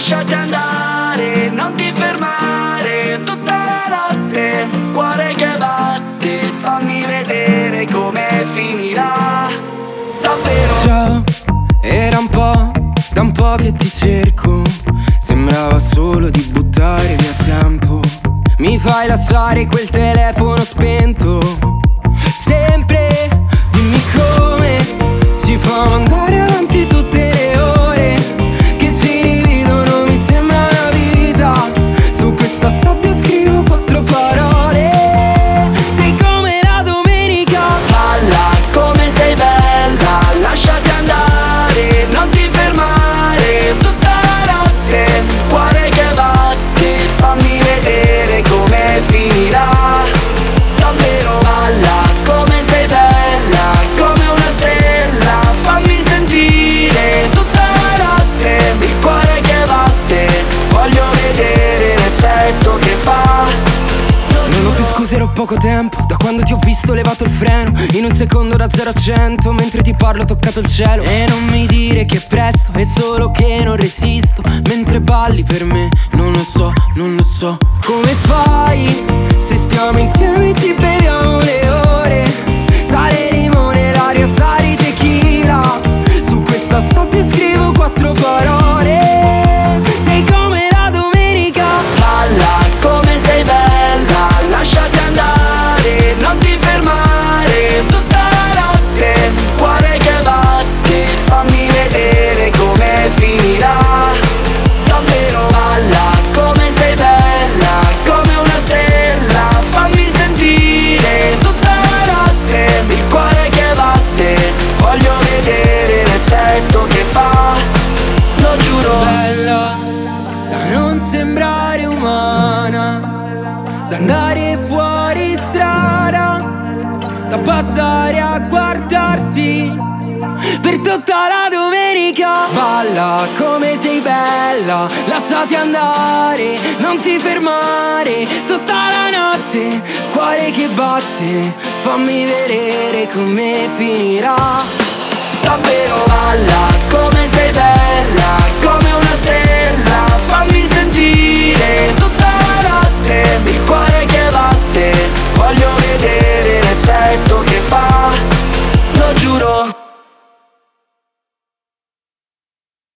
lasciati andare, non ti fermare tutta la notte, cuore che batte, fammi vedere come finirà. Davvero. Ciao, era da un po' che ti cerco, sembrava solo di buttare via tempo. Mi fai lasciare quel telefono spento, sempre, dimmi come si fa a andare avanti tutte le ore che ci dividono, mi sembra una vita. Su questa sabbia scrivo 4 parole. Sei come la domenica, balla come sei bella, lasciati andare, non ti fermare tutta la notte, cuore che batte, fammi vedere come finirà. Davvero balla come sei bella, come una stella, fammi sentire tutta la notte, il cuore che batte, voglio vedere l'effetto che fa. non ho più scuse, ero poco tempo. Da quando ti ho visto ho levato il freno, in un secondo da 0 a 100, mentre ti parlo ho toccato il cielo. E non mi dire che è presto, è solo che non resisto. Mentre balli per me, non lo so, non lo so. Come fai? Se stiamo insieme ci beviamo le ore. Sale limone, l'aria sa di tequila. Su questa sabbia scrivo 4 parole. Sei come la domenica, balla come sei bella, lasciati andare, non ti fermare tutta la notte, cuore che batte, fammi vedere come finirà. Davvero balla come sei bella, come una stella, fammi sentire tutta la notte, il cuore che batte, voglio vedere l'effetto che fa, lo giuro. bella, da non sembrare umana, da andare fuori strada, da passare a guardarti per tutta la domenica. Balla come sei bella, lasciati andare, non ti fermare tutta la notte, cuore che batte, fammi vedere come finirà. Davvero balla come sei bella, come una